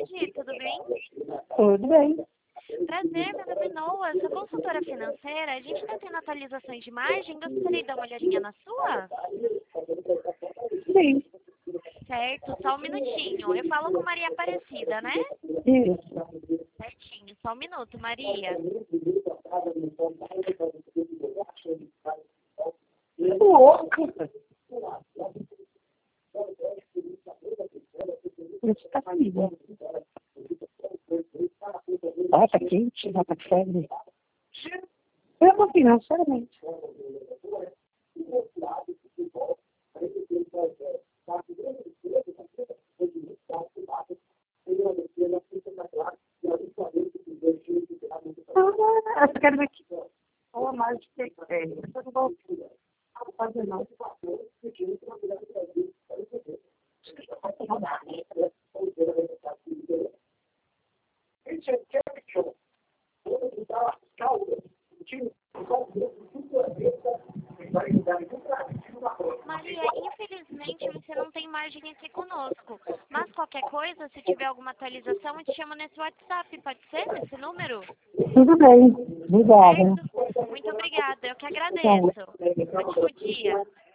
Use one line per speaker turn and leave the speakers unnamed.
tarde, tudo bem?
Tudo bem.
Prazer, meu nome é Noah, sou consultora financeira. A gente está tendo atualizações de margem, gostaria de dar uma olhadinha na sua?
Sim.
Certo, só um minutinho. Eu falo com Maria Aparecida, né?
Isso.
Certinho, só um minuto, Maria.
Louca. Isso tá comigo. Ah, tá quente, já tá febre. Eu vou financeiramente. Eu quero ver aqui. Ou a mais de que tem. Eu não vou fazer não.
Maria, infelizmente você não tem margem aqui conosco. Mas qualquer coisa, se tiver alguma atualização, eu te chamo nesse WhatsApp, pode ser? Nesse número?
Tudo bem. Obrigada.
Certo? Muito obrigada, eu que agradeço. Ótimo dia.